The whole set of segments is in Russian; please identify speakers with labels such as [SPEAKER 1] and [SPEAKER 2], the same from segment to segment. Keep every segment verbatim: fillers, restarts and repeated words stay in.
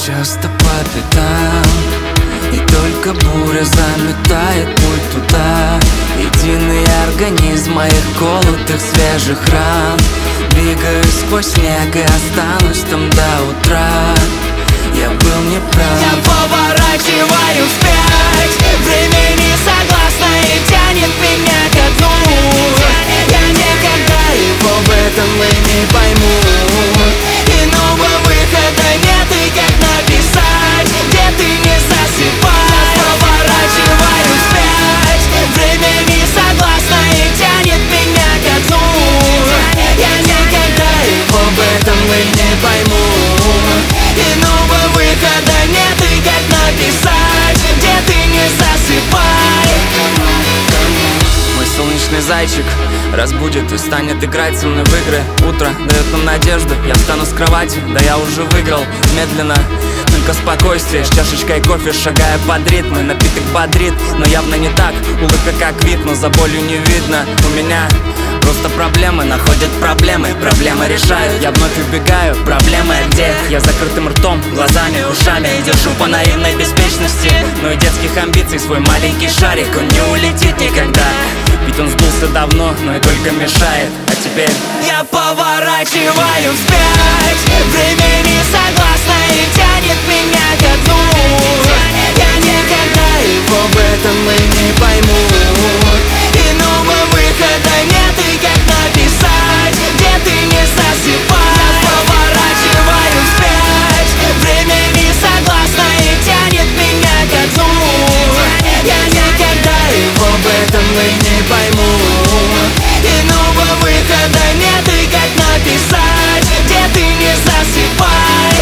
[SPEAKER 1] часто по пятам, и только буря заметает путь туда. Единый организм моих колотых свежих ран. Двигаюсь сквозь снег и останусь там до утра. Я был неправ.
[SPEAKER 2] Я поворачиваю вспять, время не согласно и тянет меня ко дну. Я никогда его в этом и не пойму. Иного выхода нет, и как написать, где ты не засыпай. Я поворачиваю вспять, время не согласно и тянет меня ко дну. Я никогда его в этом и не пойму. Иного выхода нет, и как написать, где ты не засыпай.
[SPEAKER 1] Мой солнечный зайчик разбудит и станет играть со мной в игры. Утро дает нам надежду, я встану с кровати, да я уже выиграл. Медленно, только спокойствие, с чашечкой кофе шагая под ритм. Напиток бодрит, но явно не так. Улыбка как вид, но за болью не видно. У меня просто проблемы находят проблемы, проблемы решают. Я вновь убегаю, проблемы где? Я закрытым ртом, глазами, ушами держу по наивной беспечности. Но и детских амбиций свой маленький шарик, он не улетит никогда. Ведь он сдулся давно, но и только мешает. А теперь
[SPEAKER 2] я поворачиваю вспять, время не согласно и тянет меня ко дну. Я никогда его в этом и не пойму. Иного выхода нет, и как написать, где ты не засыпай. Я поворачиваю вспять, время не согласно и тянет меня ко дну. Я никогда его в этом и не пойму. Иного выхода нет, и как написать, где ты не засыпай.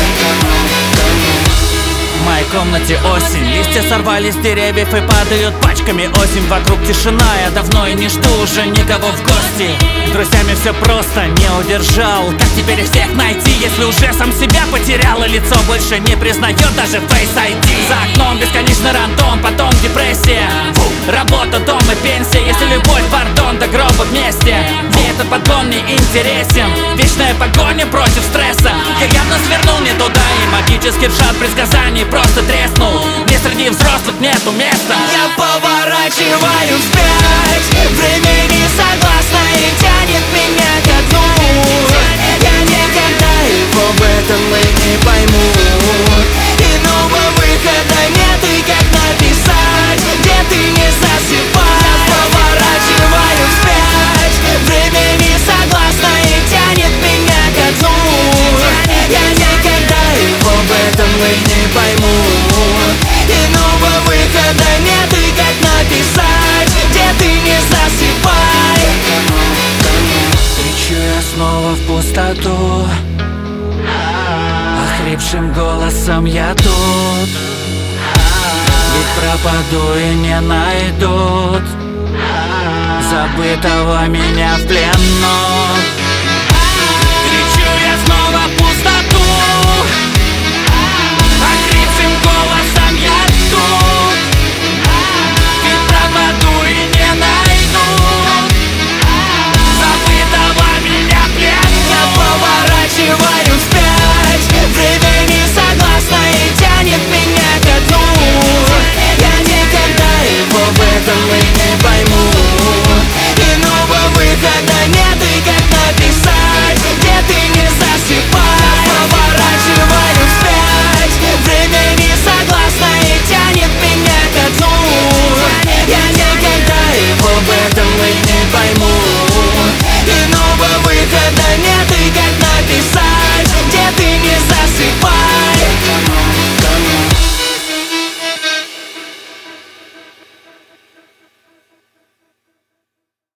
[SPEAKER 2] В моей комнате осень, листья сорвались с деревьев и падают пачками. Осень, вокруг тишина, я давно и не жду уже никого в гости. С друзьями все просто, не удержал. Как теперь всех найти, если уже сам себя потерял? И лицо больше не признает даже Face ай ди. За окном бесконечный рандом, потом депрессия. Фу, работа, дом и пенсия. Если любовь, пардон, до гроба вместе. Мне этот подгон не интересен. Вечная погоня против стресса. Я явно свернул не туда, и магический ржад предсказаний просто треснул. Мне среди взрослых нету места. Я поворачиваю вспять, время не согласно и тянет меня ко дну. Я никогда его в этом и не пойму. Иного выхода нет, и как написать, где ты не засыпай. Я поворачиваю вспять, время не согласно и тянет меня ко дну. Я никогда его в этом и не пойму. Иного выхода нет, и как написать, где ты не засыпай.
[SPEAKER 1] Кричу я снова в пустоту, охрипшим голосом я тут. Ведь пропаду и не найдут забытого меня в плену.